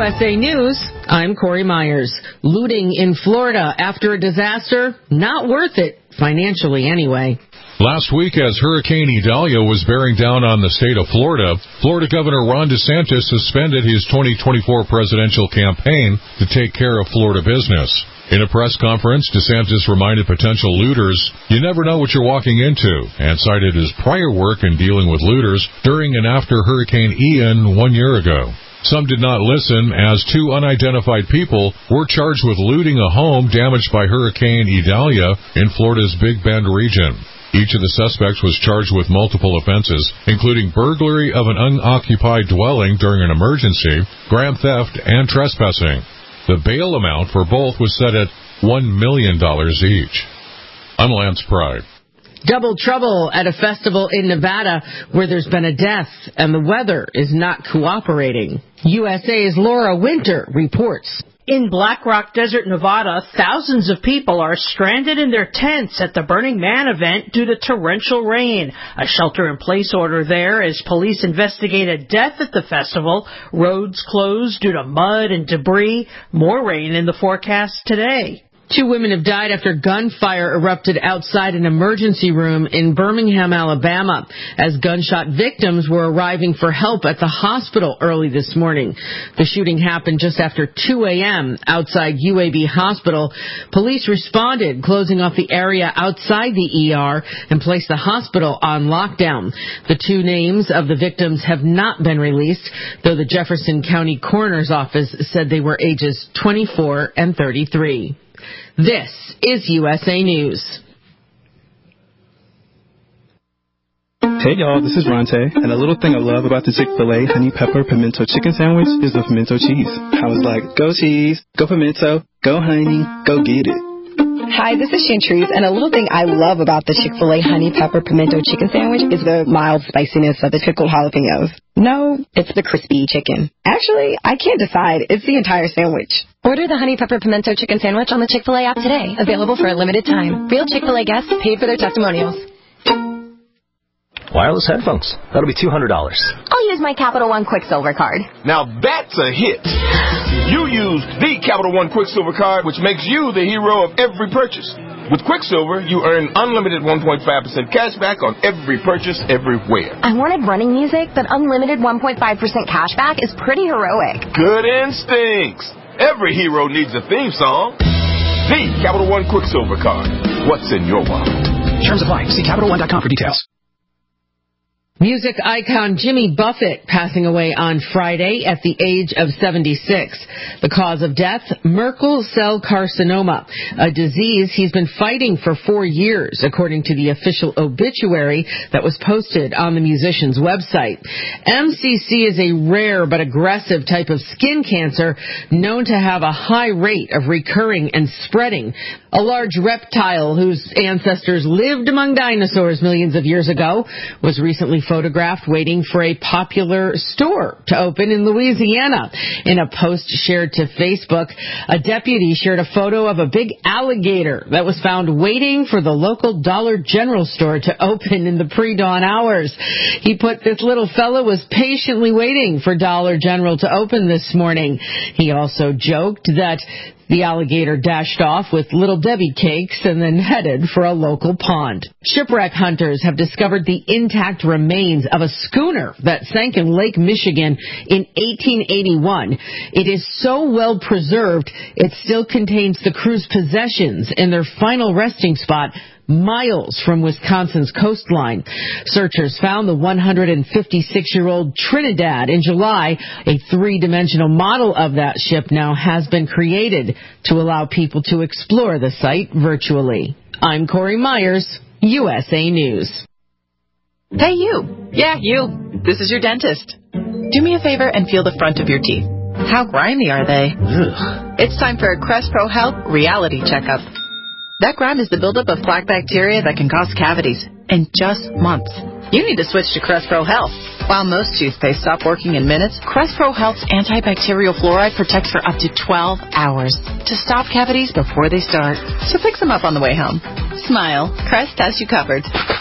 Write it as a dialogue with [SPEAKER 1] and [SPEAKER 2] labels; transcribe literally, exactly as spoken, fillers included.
[SPEAKER 1] S A News, I'm Corey Myers. Looting in Florida after a disaster? Not worth it, financially anyway.
[SPEAKER 2] Last week, as Hurricane Idalia was bearing down on the state of Florida, Florida Governor Ron DeSantis suspended his twenty twenty-four presidential campaign to take care of Florida business. In a press conference, DeSantis reminded potential looters, you never know what you're walking into, and cited his prior work in dealing with looters during and after Hurricane Ian one year ago. Some did not listen, as two unidentified people were charged with looting a home damaged by Hurricane Idalia in Florida's Big Bend region. Each of the suspects was charged with multiple offenses, including burglary of an unoccupied dwelling during an emergency, grand theft, and trespassing. The bail amount for both was set at one million dollars each. I'm Lance Pride.
[SPEAKER 1] Double trouble at a festival in Nevada where there's been a death and the weather is not cooperating. U S A's Laura Winter reports.
[SPEAKER 3] In Black Rock Desert, Nevada, thousands of people are stranded in their tents at the Burning Man event due to torrential rain. A shelter-in-place order there as police investigate a death at the festival. Roads closed due to mud and debris. More rain in the forecast today.
[SPEAKER 1] Two women have died after gunfire erupted outside an emergency room in Birmingham, Alabama, as gunshot victims were arriving for help at the hospital early this morning. The shooting happened just after two a.m. outside U A B Hospital. Police responded, closing off the area outside the E R and placed the hospital on lockdown. The two names of the victims have not been released, though the Jefferson County Coroner's Office said they were ages twenty-four and thirty-three. This is U S A News.
[SPEAKER 4] Hey y'all, this is Ronte, and a little thing I love about the Chick-fil-A Honey Pepper Pimento Chicken Sandwich is the pimento cheese. I was like, go cheese, go pimento, go honey, go get it.
[SPEAKER 5] Hi, this is Chantrice, and a little thing I love about the Chick-fil-A Honey Pepper Pimento Chicken Sandwich is the mild spiciness of the pickled jalapenos. No, it's the crispy chicken. Actually, I can't decide. It's the entire sandwich.
[SPEAKER 6] Order the Honey Pepper Pimento Chicken Sandwich on the Chick-fil-A app today. Available for a limited time. Real Chick-fil-A guests paid for their testimonials.
[SPEAKER 7] Wireless headphones. That'll be two hundred dollars.
[SPEAKER 6] I'll use my Capital One Quicksilver card.
[SPEAKER 8] Now that's a hit. You use the Capital One Quicksilver card, which makes you the hero of every purchase. With Quicksilver, you earn unlimited one point five percent cash back on every purchase everywhere.
[SPEAKER 6] I wanted running music, but unlimited one point five percent cash back is pretty heroic.
[SPEAKER 8] Good instincts. Every hero needs a theme song. The Capital One Quicksilver card. What's in your wallet?
[SPEAKER 9] Terms apply. See Capital One dot com for details.
[SPEAKER 1] Music icon Jimmy Buffett passing away on Friday at the age of seventy-six. The cause of death, Merkel cell carcinoma, a disease he's been fighting for four years, according to the official obituary that was posted on the musician's website. M C C is a rare but aggressive type of skin cancer known to have a high rate of recurring and spreading. A large reptile whose ancestors lived among dinosaurs millions of years ago was recently photographed waiting for a popular store to open in Louisiana. In a post shared to Facebook, a deputy shared a photo of a big alligator that was found waiting for the local Dollar General store to open in the pre-dawn hours. He put this little fellow was patiently waiting for Dollar General to open this morning. He also joked that the alligator dashed off with Little Debbie cakes and then headed for a local pond. Shipwreck hunters have discovered the intact remains of a schooner that sank in Lake Michigan in eighteen eighty-one. It is so well preserved, it still contains the crew's possessions in their final resting spot miles from Wisconsin's coastline. Searchers found the one hundred fifty-six-year-old Trinidad in July. A three-dimensional model of that ship now has been created to allow people to explore the site virtually. I'm Corey Myers, U S A News.
[SPEAKER 10] Hey, you. Yeah, you. This is your dentist. Do me a favor and feel the front of your teeth. How grimy are they? Ugh. It's time for a Crest Pro Health reality checkup. That grime is the buildup of plaque bacteria that can cause cavities in just months. You need to switch to Crest Pro Health. While most toothpaste stop working in minutes, Crest Pro Health's antibacterial fluoride protects for up to twelve hours to stop cavities before they start. So pick some up on the way home. Smile. Crest has you covered.